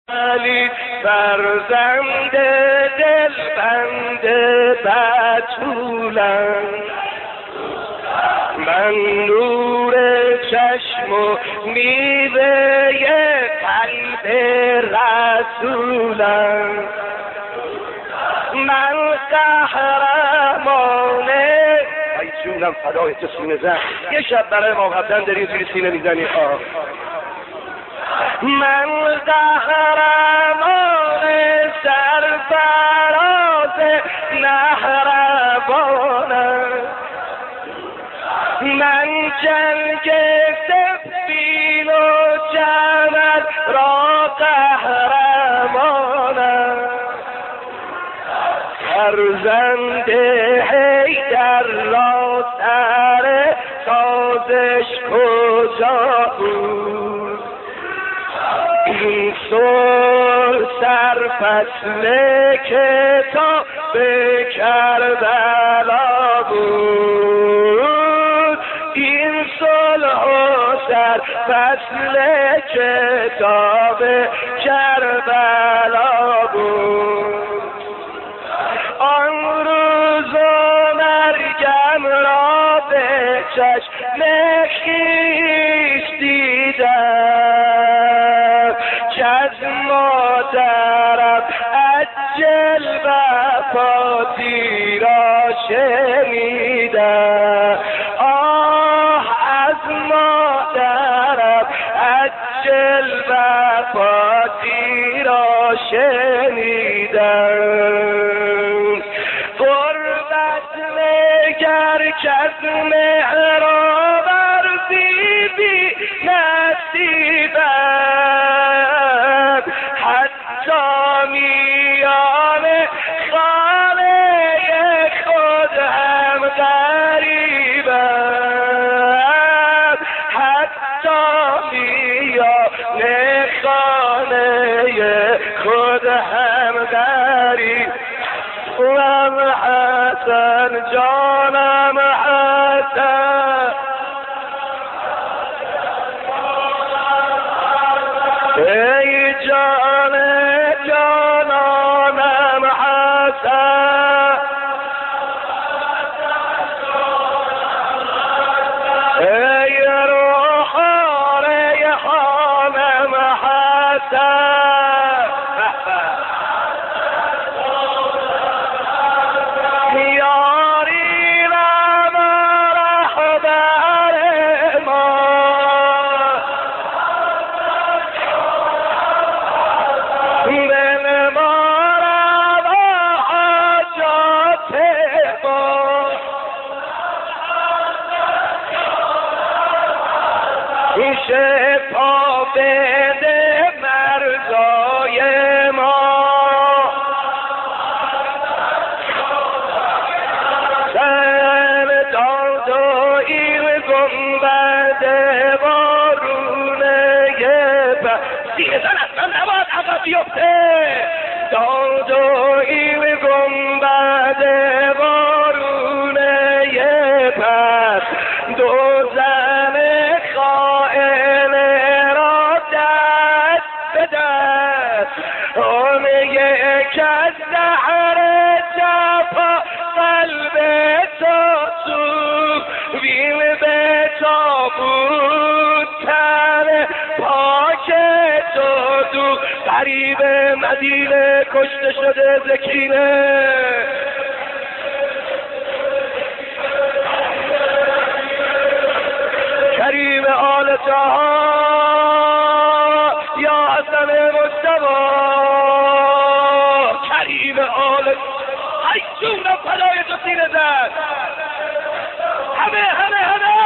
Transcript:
علی فرزند دلبند بتولم، من نور چشم و میوه قلب رسولم، من قهرمانه. ای جونم فدای تو سینه زن، یه شب برای ما قبلا داری زیر سینه میزنی. من قهرمان سرفراز نهربانم، من جنگ سفین و جمل را قهرمانم، فرزند حیدر را سر سازش کجا بود؟ این صلح سرفصل کتاب کربلا بود، این صلح و سرفصل کتاب کربلا بود. آن روز مرگم را به چشم خویش دیدم، که از مادرم عجل وفاتی را شنیدم. آه از مادرم عجل وفاتی را شنیدم. غربت نگر کز محراب ارزی بی نصیبم، حتی میان خانه خود هم غریبم، حتی میان خانه خود هم غریب. وام حسن جانم حسن، ای جان جانانم حسن، ای روح ریحانم حسن، یاری رم رهبر ما، دل ما رم حاجات ما، شفا بده مرزای ما، سر داد و این گنبد بارونه سینه زن اصلا نباید عقب بیفته. داد و این گنبد بارونه پس، دو زن خائن را دست به دست، آن یک از زهر جفا قلب تو سوخت، وین به تابوت تن پاک تو دوخت. غریب مدینه کشته شده زکینه، کریم آل جهان یا حسن مصطفی، کریم آل. ای جونم فدای تو سینه زن، همه